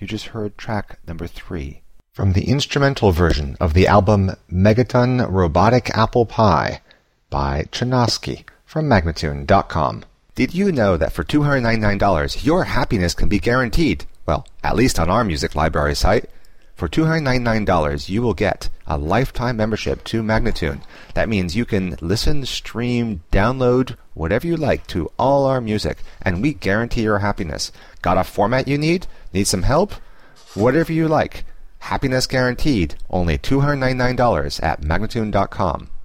You just heard track number 3 from the instrumental version of the album Megaton Robotic Apple Pie by Chinaski from Magnatune.com. Did you know that for $299 your happiness can be guaranteed? Well, at least on our music library site. For $299 you will get a lifetime membership to Magnatune. That means you can listen, stream, download, whatever you like to all our music, and we guarantee your happiness. Got a format you need? Need some help? Whatever you like. Happiness guaranteed. Only $299 at Magnatune.com.